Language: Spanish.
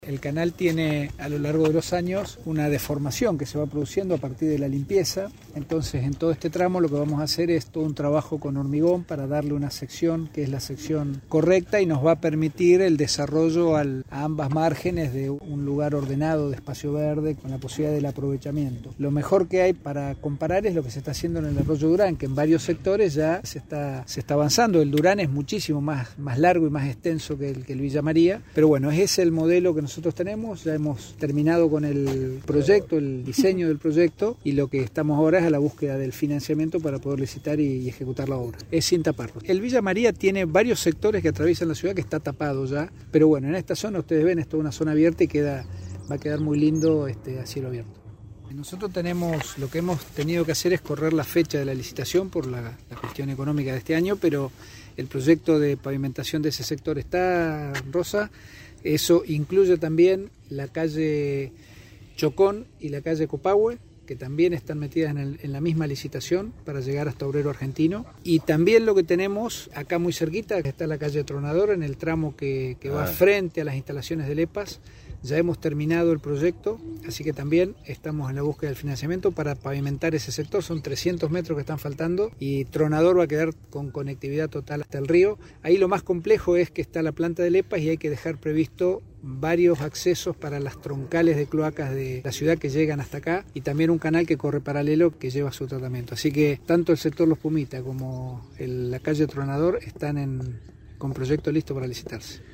El canal tiene a lo largo de los años una deformación que se va produciendo a partir de la limpieza. Entonces en todo este tramo lo que vamos a hacer es todo un trabajo con hormigón para darle una sección que es la sección correcta y nos va a permitir el desarrollo a ambas márgenes de un lugar ordenado de espacio verde con la posibilidad del aprovechamiento. Lo mejor que hay para comparar es lo que se está haciendo en el arroyo Durán, que en varios sectores ya se está avanzando. El Durán es muchísimo más largo y más extenso que el Villa María, pero bueno, ese es el modelo que nosotros tenemos. Ya hemos terminado con el proyecto, el diseño del proyecto, y lo que estamos ahora es a la búsqueda del financiamiento para poder licitar y ejecutar la obra. Es sin taparlo. El Villa María tiene varios sectores que atraviesan la ciudad que está tapado ya, pero bueno, en esta zona ustedes ven, es toda una zona abierta y va a quedar muy lindo a cielo abierto. Nosotros lo que hemos tenido que hacer es correr la fecha de la licitación por la cuestión económica de este año, pero el proyecto de pavimentación de ese sector está, Rosa. Eso incluye también la calle Chocón y la calle Copahue, que también están metidas en la misma licitación para llegar hasta Obrero Argentino. Y también lo que tenemos acá muy cerquita, que está la calle Tronador, en el tramo que va frente a las instalaciones del EPAS. Ya hemos terminado el proyecto, así que también estamos en la búsqueda del financiamiento para pavimentar ese sector. Son 300 metros que están faltando y Tronador va a quedar con conectividad total hasta el río. Ahí lo más complejo es que está la planta del EPAS y hay que dejar previsto varios accesos para las troncales de cloacas de la ciudad que llegan hasta acá, y también un canal que corre paralelo que lleva su tratamiento. Así que tanto el sector Los Pumitas como la calle Tronador están con proyecto listo para licitarse.